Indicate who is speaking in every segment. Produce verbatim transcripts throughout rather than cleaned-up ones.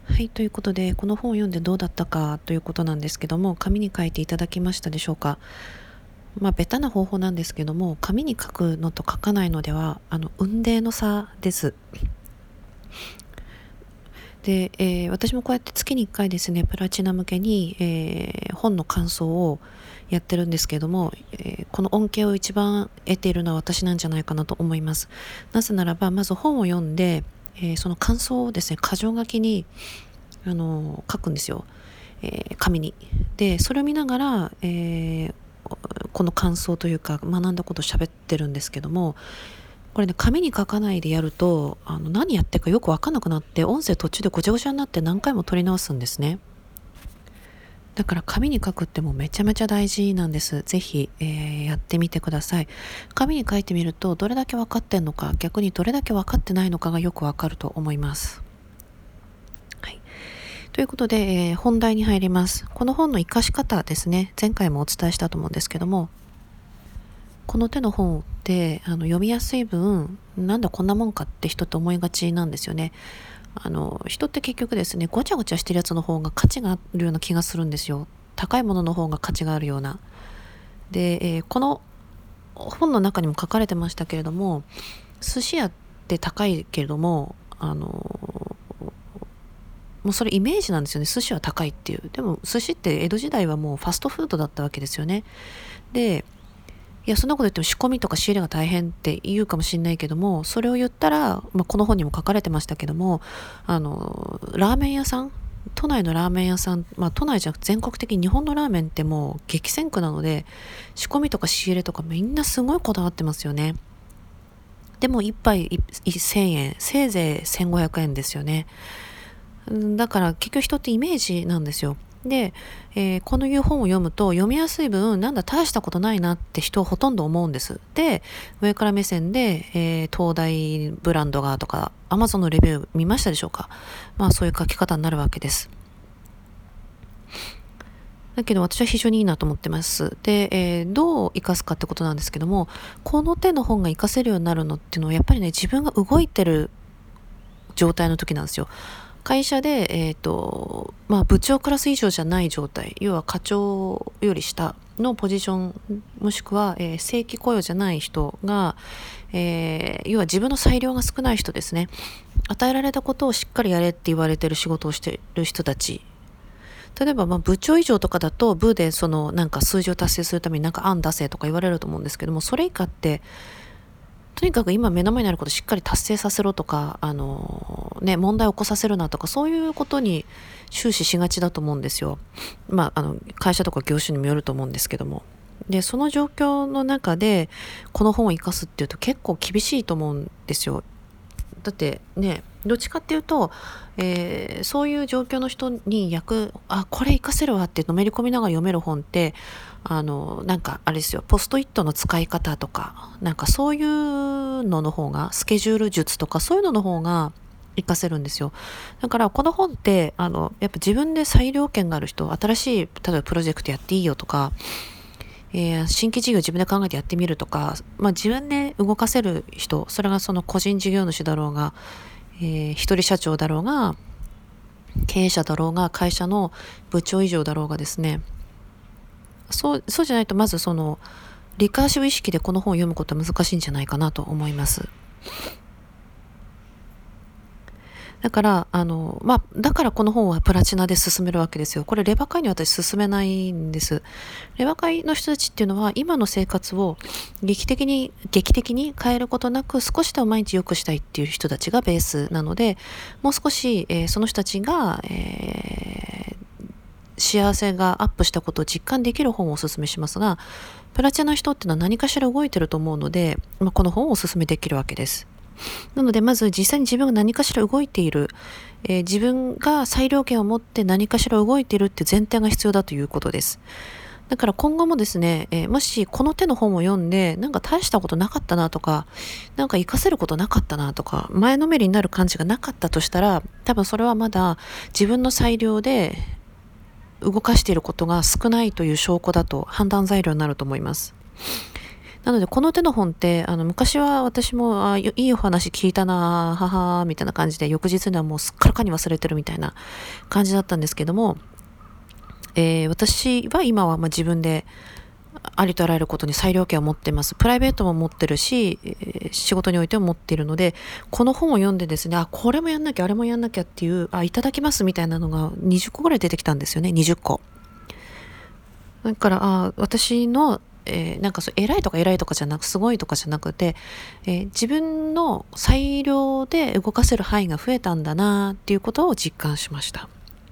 Speaker 1: はい、ということで、この本を読んでどうだったかということなんですけども、紙に書いていただきましたでしょうか。まあ、ベタな方法なんですけども、紙に書くのと書かないのでは、あの、雲泥の差です。で、えー私もこうやって月にいっかいですね、プラチナ向けに、えー本の感想をやってるんですけども、えーこの恩恵を一番得ているのは私なんじゃないかなと思います。なぜならば、まず本を読んで、えーその感想をですね、箇条書きに、あのー書くんですよ。えー紙に。で、それを見ながら、えーこの感想というか学んだことを喋ってるんですけども、これね、紙に書かないでやると、あの何やってるかよく分かんなくなって、音声途中でごちゃごちゃになって何回も撮り直すんですね。だから紙に書くってもうめちゃめちゃ大事なんです。ぜひ、えーやってみてください。紙に書いてみると、どれだけ分かってんのか、逆にどれだけ分かってないのかがよく分かると思います。はい。ということで、えー本題に入ります。この本の活かし方ですね。前回もお伝えしたと思うんですけども、この手の本ってあの読みやすい分、なんだこんなもんかって人って思いがちなんですよね。あの人って結局ですね、ごちゃごちゃしてるやつの方が価値があるような気がするんですよ。高いものの方が価値があるような。で、えーこの本の中にも書かれてましたけれども、寿司屋って高いけれども、あのもうそれイメージなんですよね。寿司は高いっていう。でも寿司って江戸時代はもうファストフードだったわけですよね。で、いや、そんなこと言っても仕込みとか仕入れが大変って言うかもしれないけども、それを言ったら、まあ、この本にも書かれてましたけども、あの、ラーメン屋さん、都内のラーメン屋さん、まあ、都内じゃなくて全国的に日本のラーメンってもう激戦区なので、仕込みとか仕入れとかみんなすごいこだわってますよね。でも一杯せんえん、せいぜいせんごひゃくえんですよね。だから結局人ってイメージなんですよ。で、えーこのいう本を読むと読みやすい分、なんだ大したことないなって人はほとんど思うんです。で、上から目線で、えー東大ブランドがとか、アマゾンのレビュー見ましたでしょうか。まあそういう書き方になるわけです。だけど私は非常にいいなと思ってます。で、えーどう活かすかってことなんですけども、この手の本が活かせるようになるのっていうのはやっぱりね、自分が動いてる状態の時なんですよ。会社で、えーとまあ、部長クラス以上じゃない状態、要は課長より下のポジション、もしくは、えー正規雇用じゃない人が、えー要は自分の裁量が少ない人ですね。与えられたことをしっかりやれって言われてる仕事をしている人たち。例えば、まあ、部長以上とかだと部でそのなんか数字を達成するためになんか案出せとか言われると思うんですけども、それ以下ってとにかく今目の前にあることをしっかり達成させろとか、あのね、問題を起こさせるなとか、そういうことに終始しがちだと思うんですよ。まあ、あの、会社とか業種にもよると思うんですけども。で、その状況の中で、この本を活かすっていうと結構厳しいと思うんですよ。だってね、どっちかっていうと、えーそういう状況の人に役、あ、これ活かせるわってのめり込みながら読める本って、あの、なんかあれですよ、ポストイットの使い方とか、なんかそういうのの方が、スケジュール術とかそういうのの方が活かせるんですよ。だからこの本って、あの、やっぱ自分で裁量権がある人、新しい、例えばプロジェクトやっていいよとか、えー新規事業自分で考えてやってみるとか、まあ、自分で動かせる人、それがその個人事業主だろうが、えー一人社長だろうが、経営者だろうが、会社の部長以上だろうがですね、そう、そうじゃないとまずその、リカーシブ意識でこの本を読むことは難しいんじゃないかなと思います。だから、あの、まあ、だからこの本はプラチナで進めるわけですよ。これレバ会には私進めないんです。レバ会の人たちっていうのは今の生活を劇的に、劇的に変えることなく少しでも毎日良くしたいっていう人たちがベースなので、もう少し、えーその人たちが、えー幸せがアップしたことを実感できる本をお勧めしますが、プラチナの人っていうのは何かしら動いてると思うので、まあ、この本をお勧めできるわけです。なのでまず実際に自分が何かしら動いている、えー自分が裁量権を持って何かしら動いているっていう前提が必要だということです。だから今後もですね、えーもしこの手の本を読んでなんか大したことなかったなとか、なんか活かせることなかったなとか、前のめりになる感じがなかったとしたら、多分それはまだ自分の裁量で動かしていることが少ないという証拠だと判断材料になると思います。 なのでこの手の本ってあの昔は私もあいいお話聞いたなははみたいな感じで、翌日にはもうすっからかに忘れてるみたいな感じだったんですけども、えー私は今はまあ自分でありとあらゆることに裁量権を持ってます。プライベートも持ってるし、えー仕事においても持っているので、この本を読んでですね、あ、これもやんなきゃ、あれもやんなきゃっていう、あ、いただきますみたいなのがにじゅっこぐらい出てきたんですよね、にじゅっこ。だから、あ、私の、えーなんかそう偉いとか偉いとかじゃなく、すごいとかじゃなくて、えー自分の裁量で動かせる範囲が増えたんだなっていうことを実感しました。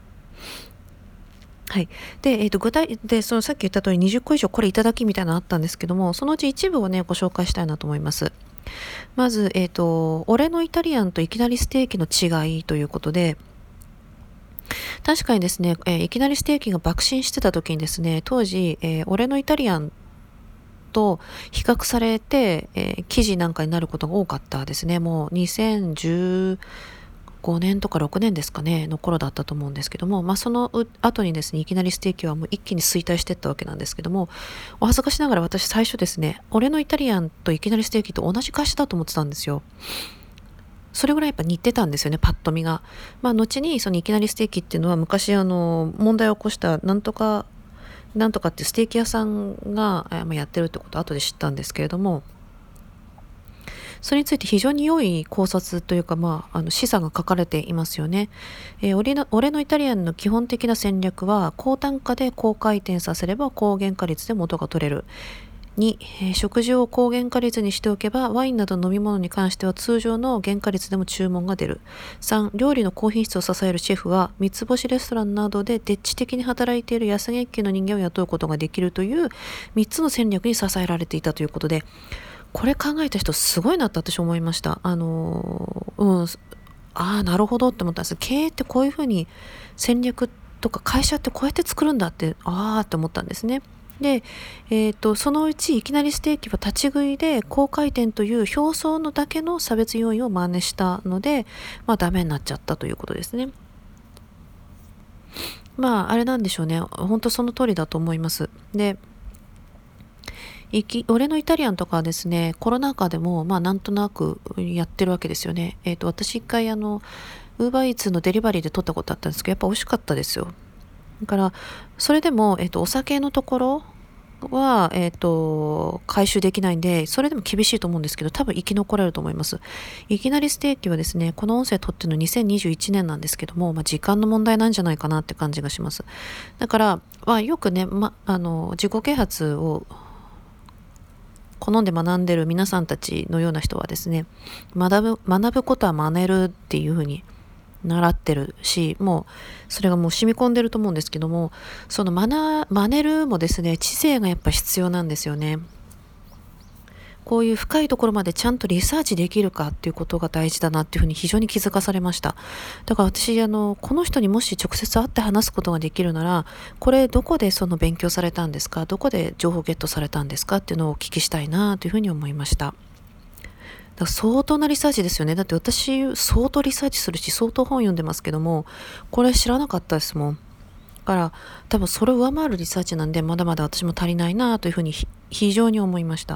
Speaker 1: はい。で、えっ、と、具体で、そのさっき言った通りにじゅっこ以上これいただきみたいなのあったんですけども、そのうち一部をね、ご紹介したいなと思います。まず、えっ、と、俺のイタリアンといきなりステーキの違いということで、確かにですね、えーいきなりステーキが爆心してた時にですね、当時、えー俺のイタリアンと比較されて、えー記事なんかになることが多かったですね。もうにせんじゅうごねんとかろくねんですかね、の頃だったと思うんですけども、まあそのう後にですね、いきなりステーキはもう一気に衰退していったわけなんですけども、お恥ずかしながら私最初ですね、俺のイタリアンといきなりステーキと同じ会社だと思ってたんですよ。それぐらいやっぱ似てたんですよね、パッと見が。まあ後にそのいきなりステーキっていうのは昔あの問題を起こしたなんとかなんとかっていうステーキ屋さんがえーまあやってるってことを後で知ったんですけれども、それについて非常に良い考察というか、まあ、あの示唆が書かれていますよね。えー俺の俺のイタリアンの基本的な戦略は、高単価で高回転させれば高原価率で元が取れる。に、えー食事を高原価率にしておけば、ワインなど飲み物に関しては通常の原価率でも注文が出る。さん、料理の高品質を支えるシェフは、三つ星レストランなどででっち的に働いている安月給の人間を雇うことができるというみっつの戦略に支えられていたということで、これ考えた人すごいなって私思いました。あのー、うん、ああ、なるほどって思ったんです。経営ってこういうふうに戦略とか会社ってこうやって作るんだって、ああって思ったんですね。で、えーと、そのうちいきなりステーキは立ち食いで高回転という表層のだけの差別要因を真似したので、まあダメになっちゃったということですね。まああれなんでしょうね。本当その通りだと思います。で、いき俺のイタリアンとかはですね、コロナ禍でもまあなんとなくやってるわけですよね。えっ、と私一回あのウーバーイーツのデリバリーで取ったことあったんですけど、やっぱ美味しかったですよ。だからそれでも、えっ、とお酒のところは、えっ、と回収できないんで、それでも厳しいと思うんですけど、多分生き残れると思います。いきなりステーキはですね、この音声撮ってるのにせんにじゅういちねんなんですけども、まあ、時間の問題なんじゃないかなって感じがします。だから、まあ、よくね、ま、あの自己啓発を好んで学んでる皆さんたちのような人はですね、学ぶ、学ぶことは真似るっていうふうに習ってるし、もうそれがもう染み込んでると思うんですけども、その学、真似るもですね、知性がやっぱ必要なんですよね。こういう深いところまでちゃんとリサーチできるかっていうことが大事だなっていうふうに非常に気づかされました。だから私、あの、この人にもし直接会って話すことができるなら、これどこでその勉強されたんですか、どこで情報ゲットされたんですかっていうのをお聞きしたいなというふうに思いました。だから相当なリサーチですよね。だって私、相当リサーチするし、相当本読んでますけども、これ知らなかったですもん。だから多分それを上回るリサーチなんで、まだまだ私も足りないなというふうに非常に思いました。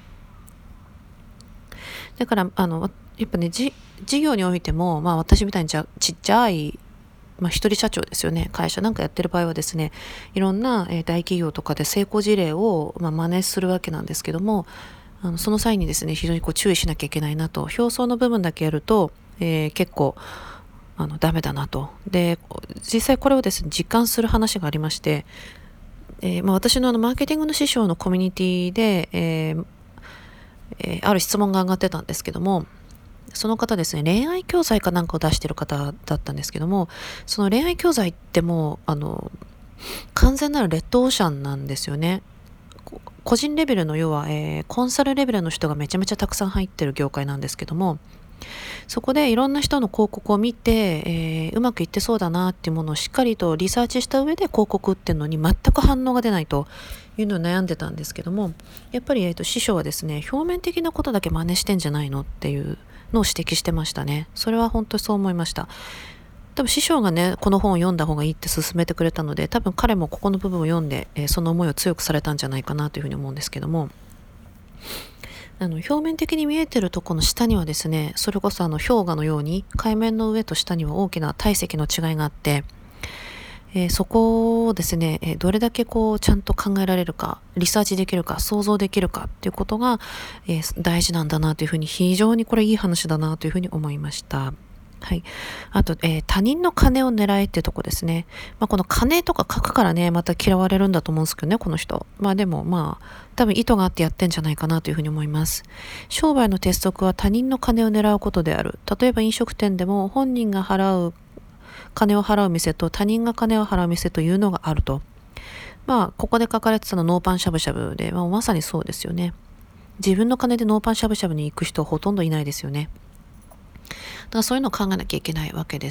Speaker 1: だから、あの、やっぱね、じ、事業においても、まあ私みたいにじゃちっちゃい、まあ一人社長ですよね。会社なんかやってる場合はですね、いろんな、えー大企業とかで成功事例を、まあ、真似するわけなんですけども、あのその際にですね、非常にこう注意しなきゃいけないなと。表層の部分だけやると、えー結構、あの、ダメだなと。で、実際これをですね、実感する話がありまして、えーまあ、私のあのマーケティングの師匠のコミュニティで、えーえーある質問が上がってたんですけども、その方ですね、恋愛教材かなんかを出してる方だったんですけども、その恋愛教材ってもう、あの、完全なるレッドオーシャンなんですよね。こ個人レベルの要は、えーコンサルレベルの人がめちゃめちゃたくさん入ってる業界なんですけども、そこでいろんな人の広告を見て、えーうまくいってそうだなっていうものをしっかりとリサーチした上で広告打ってるのに全く反応が出ないというのを悩んでたんですけども、やっぱり、えーと師匠はですね、表面的なことだけ真似してんじゃないのっていうのを指摘してましたね。それは本当にそう思いました。多分師匠がね、この本を読んだ方がいいって勧めてくれたので、多分彼もここの部分を読んで、えーその思いを強くされたんじゃないかなというふうに思うんですけども、 あの表面的に見えてるとこの下にはですね、それこそあの氷河のように海面の上と下には大きな体積の違いがあって、えーそこをですね、えーどれだけこうちゃんと考えられるか、リサーチできるか、想像できるかっていうことが、えー大事なんだなというふうに、非常にこれいい話だなというふうに思いました。はい。あと、えー他人の金を狙えっていうとこですね。まあ、この金とか書くからね、また嫌われるんだと思うんですけどね、この人。まあでもまあ、多分意図があってやってんじゃないかなというふうに思います。商売の鉄則は他人の金を狙うことである。例えば飲食店でも本人が払う金を払う店と他人が金を払う店というのがあると。まあ、ここで書かれてたのノーパンしゃぶしゃぶで、まあ、まさにそうですよね。自分の金でノーパンしゃぶしゃぶに行く人はほとんどいないですよね。だからそういうのを考えなきゃいけないわけです。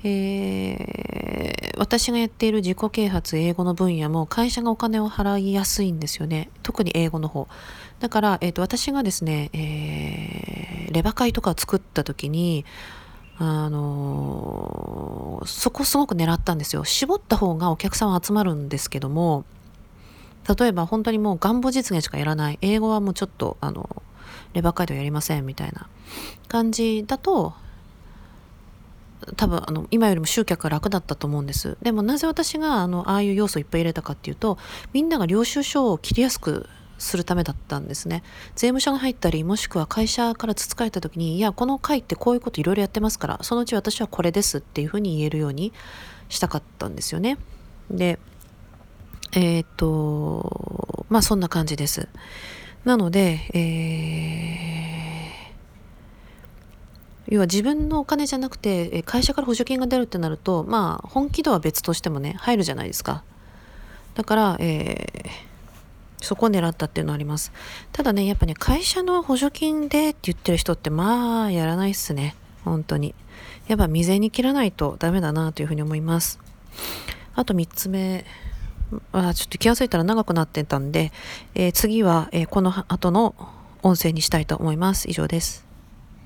Speaker 1: えー、私がやっている自己啓発英語の分野も会社がお金を払いやすいんですよね。特に英語の方。だから、えーと、私がですね、えー、レバ会とかを作った時に、あのーそこすごく狙ったんですよ。絞った方がお客さんは集まるんですけども、例えば本当にもう願望実現しかやらない。英語はもうちょっと、あの、レバー街道やりませんみたいな感じだと、多分あの今よりも集客が楽だったと思うんです。でもなぜ私があのああいう要素をいっぱい入れたかっていうと、みんなが領収書を切りやすくするためだったんですね。税務署が入ったり、もしくは会社からつつかれた時に、いやこの会ってこういうこといろいろやってますから、そのうち私はこれですっていうふうに言えるようにしたかったんですよね。で、えーっとまあそんな感じです。なので、えー要は自分のお金じゃなくて会社から補助金が出るってなると、まあ本気度は別としてもね入るじゃないですか。だから、えーそこを狙ったっていうのはあります。ただね、やっぱね、会社の補助金でって言ってる人ってまあやらないっすね。本当にやっぱ未然に切らないとダメだなというふうに思います。あとみっつめ、あちょっと気がついたら長くなってたんで、えー次は、えーこの後の音声にしたいと思います。以上です。